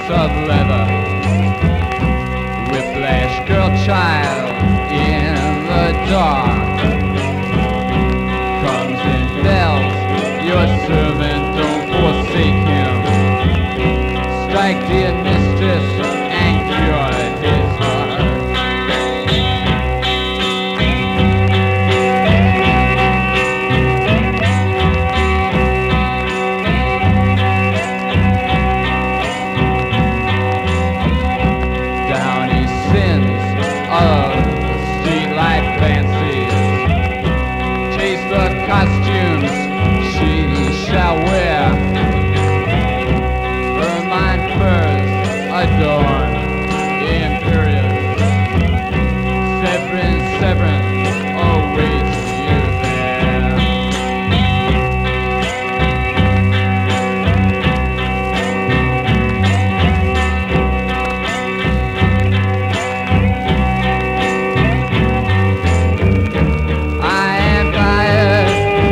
of leather. Whiplash girl child in the dark. Comes and bells, your servant, don't forsake him. Strike, dear mistress, and cure his heart. Costumes she shall wear, ermine furs adorn the imperials. Severin awaits you there. I am tired,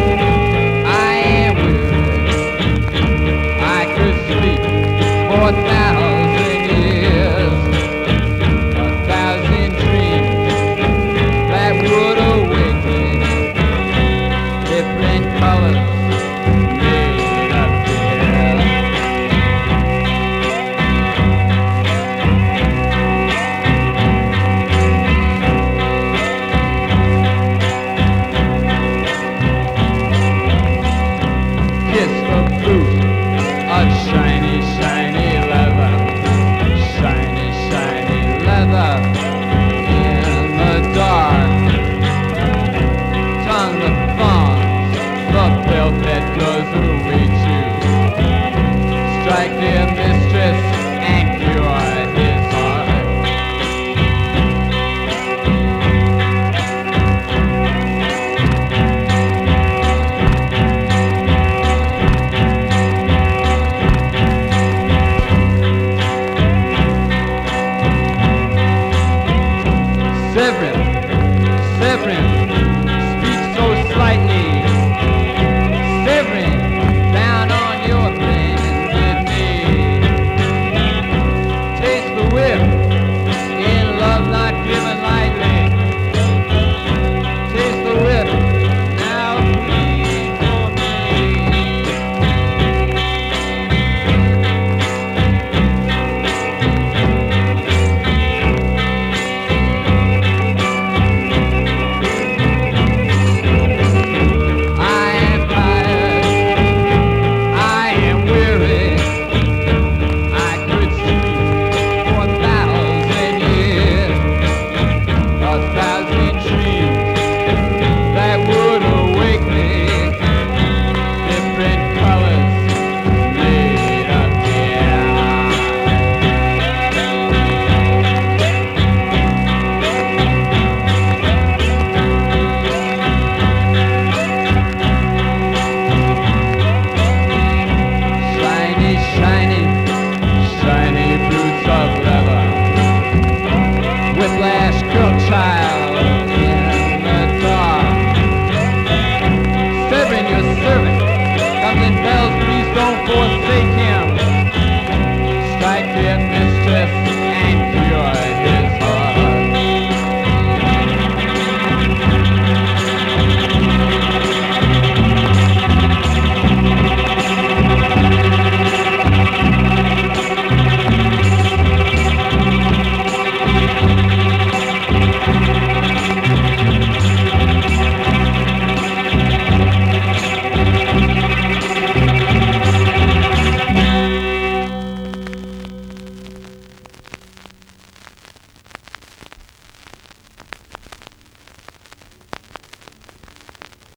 for 1,000 years, 1,000 dreams that would awaken, different colors made appear. Kiss the boot of shiny leather, shiny leather in the dark. Tongue of thorns, the belt that does await you. Strike, dear mistress.